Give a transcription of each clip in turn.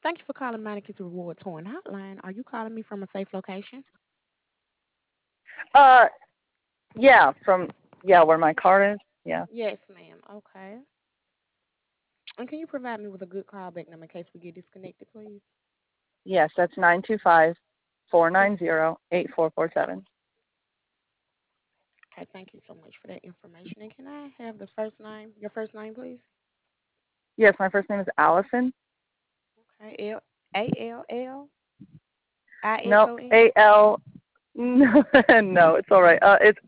Thank you for calling Monica's Reward Torn Hotline. Are you calling me from a safe location? Uh, yeah, from where my car is. Yeah. Yes, ma'am. Okay. And can you provide me with a good callback number in case we get disconnected, please? Yes, that's 925 Mm. 490 8447. Okay, thank you so much for that information. And can I have the first name, your first name, please? Yes, my first name is Allison. Okay, Allison. Nope, A-L. No, no, it's all right. It's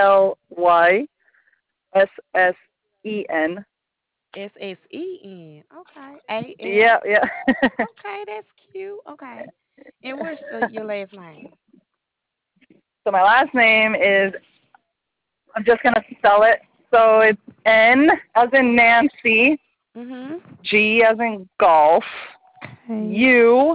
ALYSSEN. SSEN. Okay, AL. Yeah, yeah. Okay, that's cute. Okay, and what's your last name? So my last name is, I'm just going to spell it. So it's N as in Nancy, Mhm. G as in golf, Okay.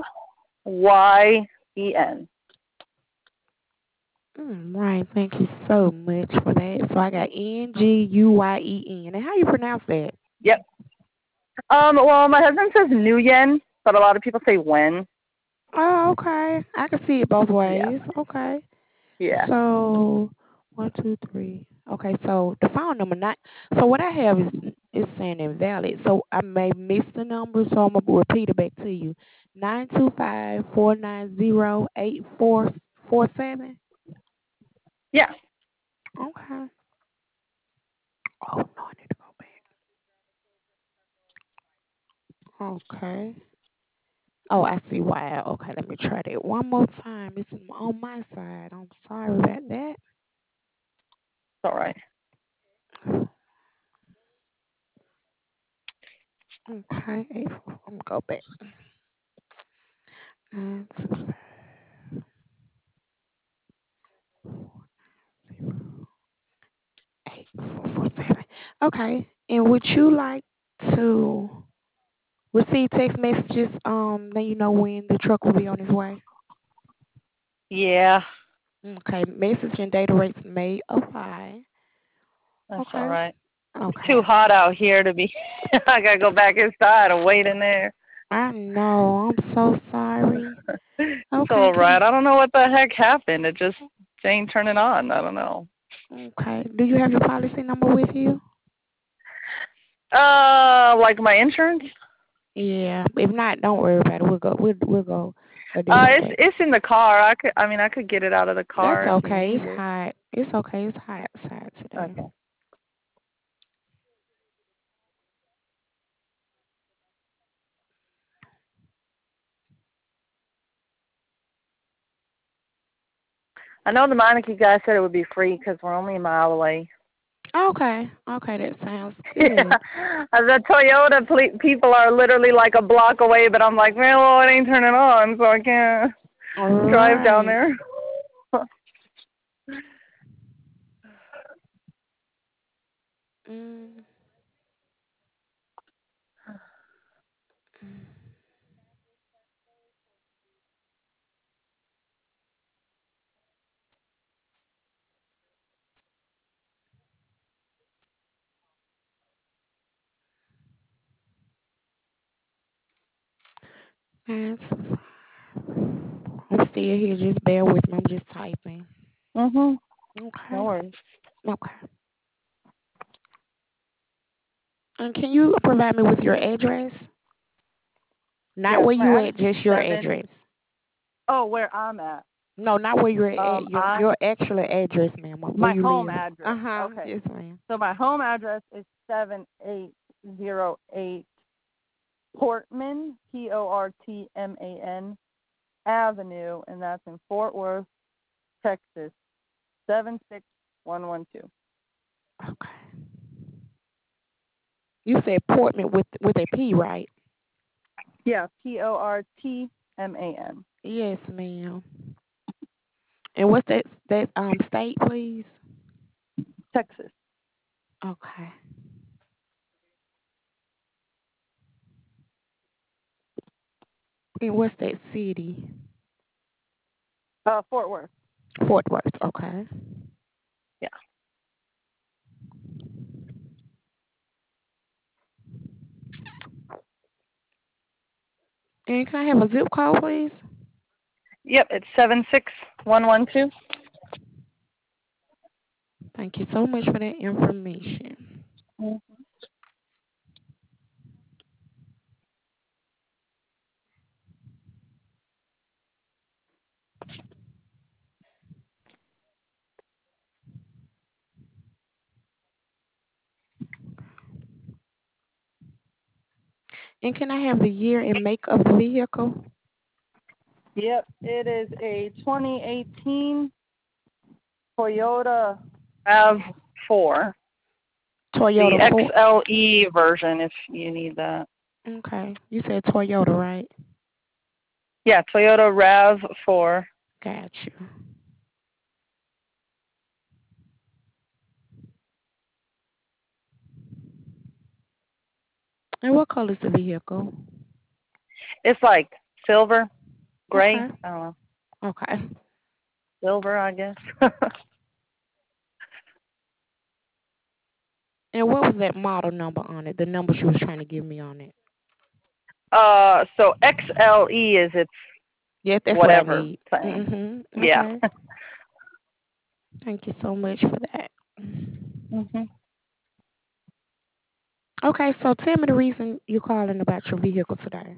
UYEN. Right. Thank you so much for that. So I got Nguyen. And how you pronounce that? Yep. Well, my husband says Nguyen, but a lot of people say Wen. Oh, okay. I can see it both Yeah. ways. Okay. Yeah. So 1, 2, 3. Okay. So the phone number not. So what I have is saying invalid. So I may miss the number. So I'm gonna repeat it back to you. 925-490-8447. Yeah. Okay. Oh no, I need to go back. Okay. Oh, I see why. Okay, let me try that one more time. It's on my side. I'm sorry about that. It's all right. Okay, I'm gonna go back. 925-490-8447. Okay, and would you like to receive text messages? Let you know when the truck will be on its way. Yeah. Okay, message and data rates may apply. That's all Okay, right. It's too okay. hot out here to be. I gotta go back inside and wait in there. I know. I'm so sorry. It's Okay, all can right. I don't know what the heck happened. It just ain't turning on. I don't know. okay. Do you have your policy number with you? Like my insurance? Yeah. If not, don't worry about it. We'll go a different day. It's in the car. I could get it out of the That's car if you okay. need It's it. hot. It's okay. It's hot outside today. Okay. I know the Meineke guy said it would be free because we're only a mile away. Okay. Okay, that sounds Yeah, good. the Toyota people are literally like a block away, but I'm like, man, well, it ain't turning on, so I can't All drive down right. there. Mm, mm. That's, I'm still here. Just bear with me. I'm just typing. Mhm. No Okay. worries. Okay. And can you provide me with your address? Not Yes, where my you address at, is just your 7. address. Oh, where I'm at. No, not where you're at. Um, Your I your actual address, ma'am. Where my you home live. Uh address. huh. Okay. Yes, ma'am. So my home address is 7808 Portman, Portman Avenue, and that's in Fort Worth, Texas, 76112. Okay. You said Portman with a P, right? Yeah, Portman. Yes, ma'am. And what's that state, please? Texas. Okay. And what's that city? Fort Worth. Fort Worth. Okay. Yeah. And can I have a zip code, please? Yep, it's 76112. Thank you so much for that information. And can I have the year and make of the vehicle? Yep, it is a 2018 Toyota RAV4. The Toyota Ford. XLE version, if you need that. Okay. You said Toyota, right? Yeah, Toyota RAV4. Got you. And what color is the vehicle? It's like silver, gray. Okay. I don't know. Okay. Silver, I guess. And what was that model number on it? The number she was trying to give me on it. So XLE is its Yeah, that's what I whatever need. thing. Mm-hmm. Yeah. Okay. Thank you so much for that. Mhm. Okay, so tell me the reason you're calling about your vehicle today.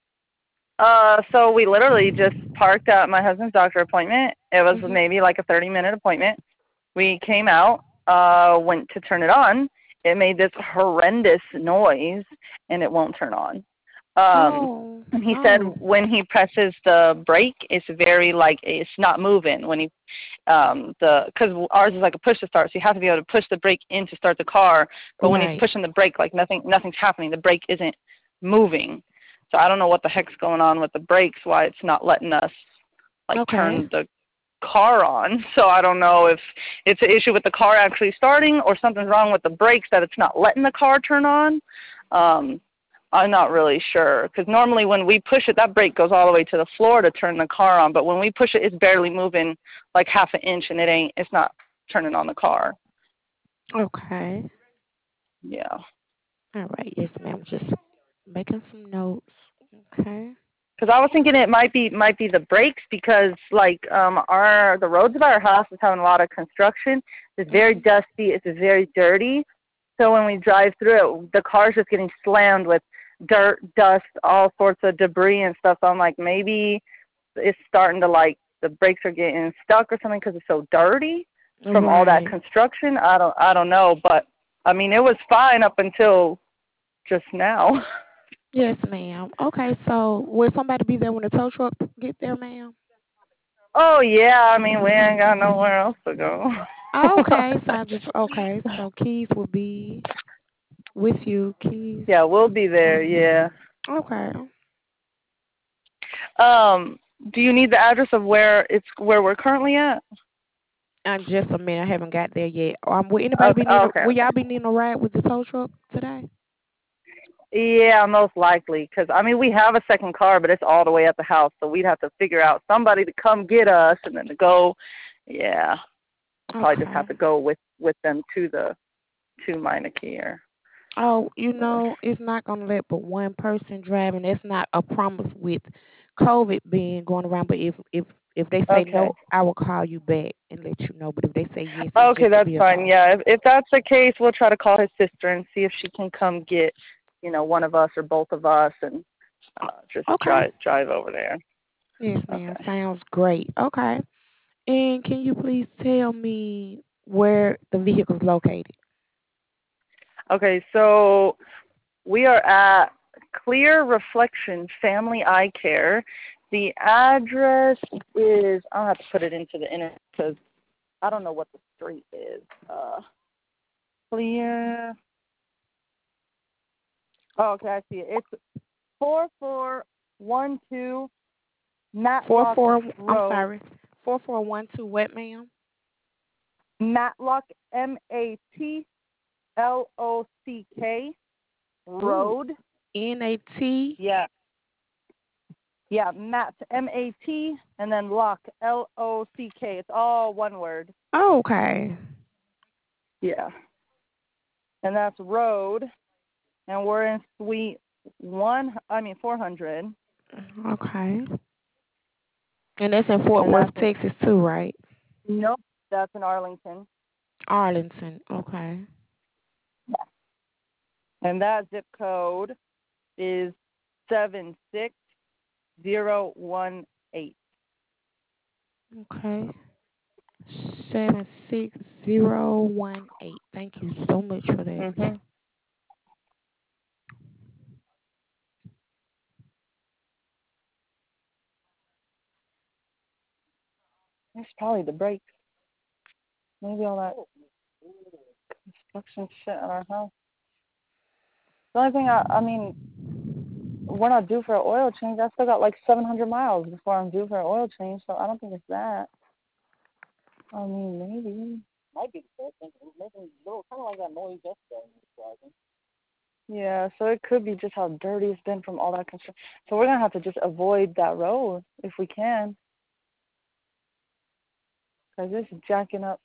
So we literally just parked at my husband's doctor appointment. It was Mm-hmm. maybe like a 30-minute appointment. We came out, went to turn it on. It made this horrendous noise, and it won't turn on. Oh, And he said oh, when he presses the brake, it's very like it's not moving. When he because ours is like a push to start, so you have to be able to push the brake in to start the car. But when he's right. pushing the brake, like nothing's happening. The brake isn't moving. So I don't know what the heck's going on with the brakes. Why it's not letting us like Okay. turn the car on. So I don't know if it's an issue with the car actually starting or something's wrong with the brakes that it's not letting the car turn on. I'm not really sure because normally when we push it, that brake goes all the way to the floor to turn the car on. But when we push it, it's barely moving like half an inch, and it's not turning on the car. Okay. Yeah. All right. Yes, ma'am. Just making some notes. Okay. Because I was thinking it might be the brakes because like the roads by our house is having a lot of construction. It's very Mhm. dusty. It's very dirty. So when we drive through it, the car's just getting slammed with dirt, dust, all sorts of debris and stuff. So I'm like, maybe it's starting to like the brakes are getting stuck or something because it's so dirty from all that Right. construction. I don't know, but I mean it was fine up until just now. Yes, ma'am. Okay. So will somebody be there when the tow truck get there, ma'am? Oh yeah, I mean we ain't got nowhere else to go. Oh, okay. So I just okay. So keys will be with you. Keys. Yeah, we'll be there. Yeah. Okay. Um, do you need the address of where we're currently at? Just a minute. I haven't got there yet. Will anybody Okay. be needing? Okay. Will Okay. y'all be needing a ride with the tow truck today? Yeah, most likely. Because I mean, we have a second car, but it's all the way at the house, so we'd have to figure out somebody to come get us, and then to go. Yeah, I'll probably just Okay. have to go with them to Meineke. Oh, Or it's not gonna let but one person drive, and that's not a promise with COVID being going around. But if they say okay. no, I will call you back and let you know. But if they say yes, it's Okay, just to that's be a fine. call. Yeah, if that's the case, we'll try to call his sister and see if she can come get, one of us or both of us, and just Okay. drive over there. Yes, ma'am. Okay. Sounds great. Okay. And can you please tell me where the vehicle's located? Okay, so we are at Clear Reflection Family Eye Care. The address is, I'll have to put it into the internet because I don't know what the street is. Clear. Oh, okay, I see it. It's 4412 Four Matlock four. I'm Road. sorry. 4412. What, ma'am? Matlock, Matlock Ooh. Road. NAT. Yeah. Yeah, Matt, Mat, and then Lock, Lock. It's all one word. Okay. Yeah. And that's Road, and we're in Suite 400. Okay. And that's in Fort And Worth, that's in, Texas too, right? nope, that's in Arlington. Arlington. Okay. And that zip code is 76018. Okay. 76018. Thank you so much for that. Mhm. It's probably the brakes. Maybe all that construction shit at our house. The only thing I mean, we're not due for an oil change. I still got like 700 miles before I'm due for an oil change, so I don't think it's that. I mean, maybe. Might be the thing. It was making a little kind of like that noise yesterday when you were driving. Yeah, so it could be just how dirty it's been from all that construction. So we're gonna have to just avoid that road if we can, because this is jacking up.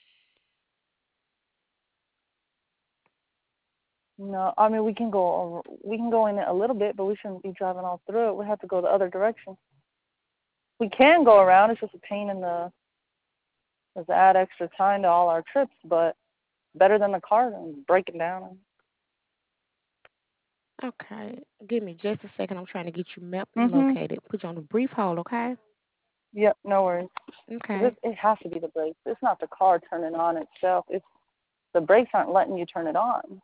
No, I mean we can go in it a little bit, but we shouldn't be driving all through it. We have to go the other direction. We can go around. It's just a pain in the. It's add extra time to all our trips, but better than the car and breaking down. Okay. Give me just a second. I'm trying to get you mapped and Mhm. located. Put you on a brief hold, okay? Yep. No worries. 'Cause Okay. it has to be the brakes. It's not the car turning on itself. It's the brakes aren't letting you turn it on.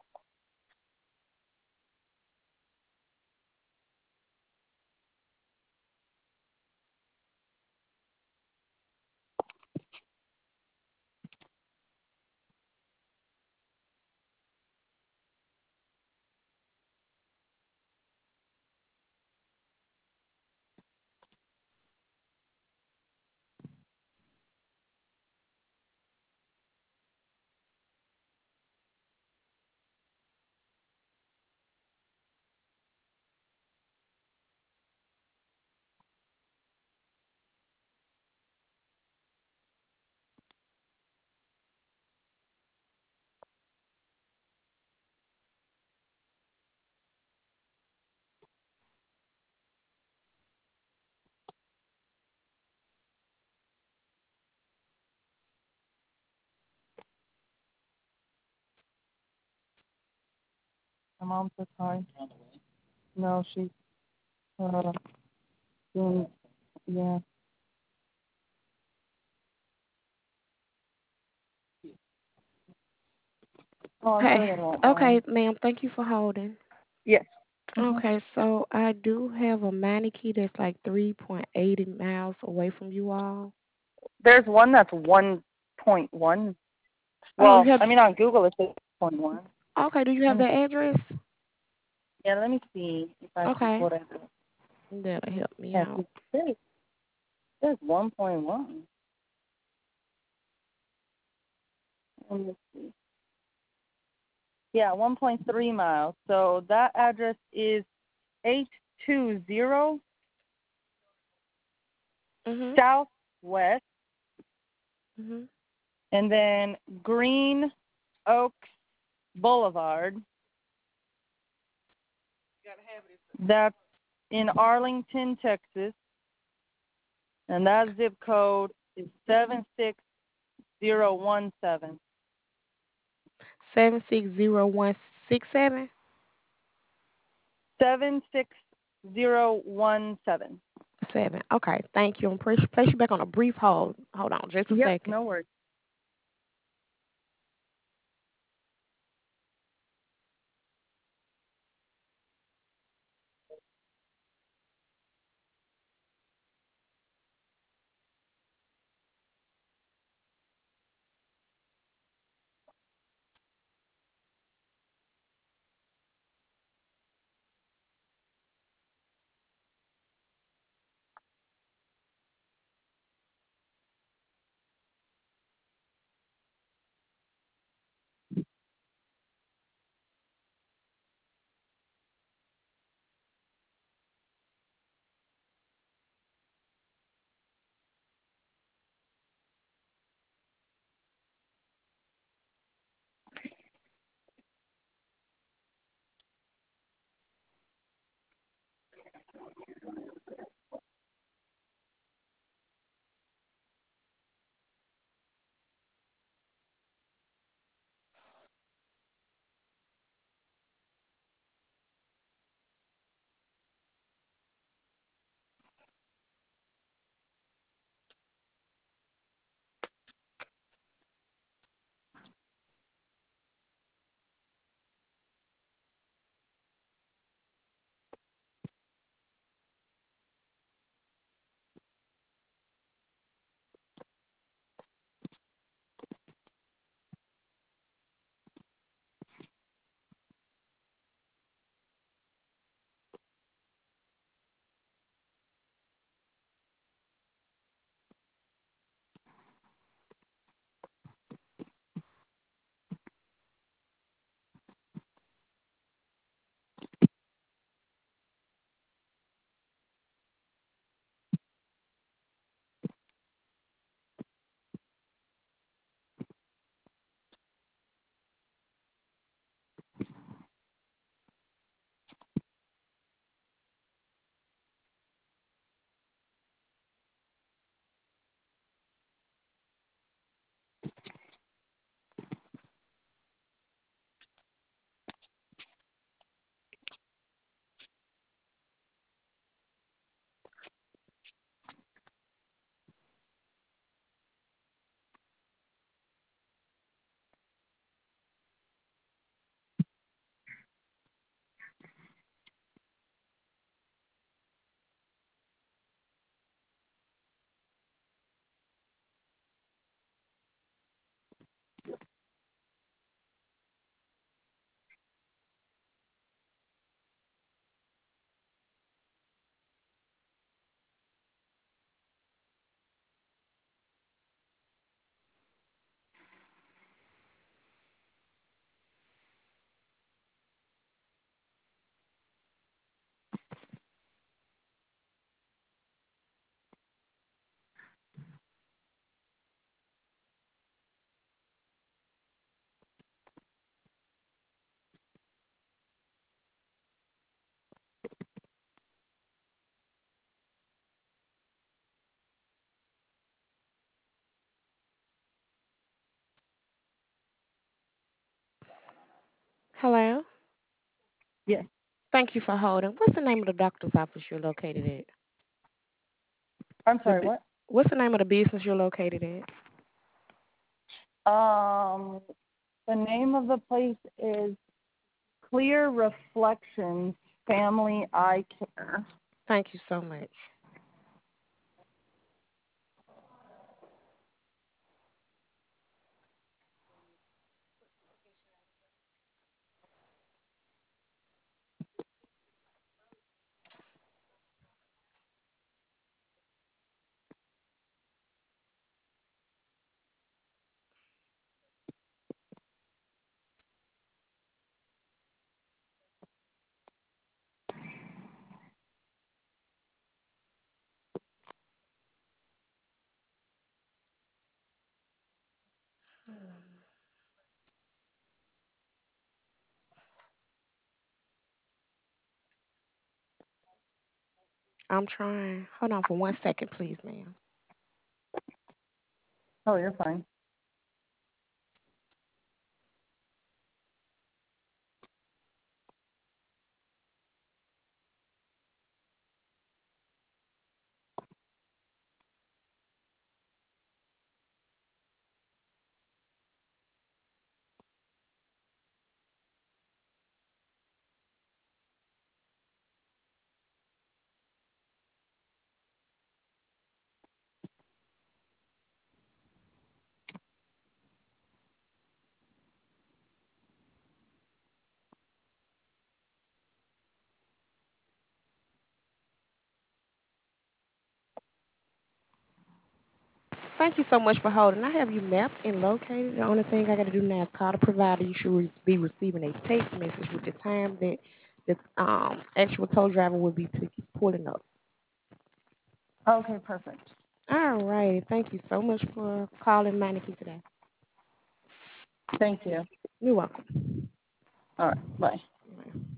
My mom says hi. No, she's doing yeah. Oh, I'm Okay. sure they won't Okay, mind. ma'am. Thank you for holding. Yes. Mhm. Okay, so I do have a Manatee that's like 3.80 miles away from you all. There's one that's 1.1. Oh, Well, I mean on Google it says 1.1. okay, do you have that address? Yeah, let me see if I can Okay. pull it up. That'll help me Yeah, out. there's 1.1. Let me see. Yeah, 1.3 miles. So that address is 820 Mhm. Southwest, Mhm. and then Green Oaks Boulevard. That's in Arlington, Texas, and that zip code is 76017. 760-167. 76017. 7. Okay, thank you. I'm place you back on a brief hold. Hold on, just a Yep, second. no worries. Hello. Yes. Thank you for holding. What's the name of the doctor's office you're located at? I'm The sorry, bu- what? What's the name of the business you're located at? Um, the name of the place is Clear Reflections Family Eye Care. Thank you so much. I'm trying. Hold on for 1 second, please, ma'am. Oh, you're fine. Thank you so much for holding. I have you mapped and located. The only thing I got to do now is call the provider. You should be receiving a text message with the time that the actual tow driver will be pulling up. Okay, perfect. All right. Thank you so much for calling Meineke today. Thank you. You're welcome. All right, bye. Bye.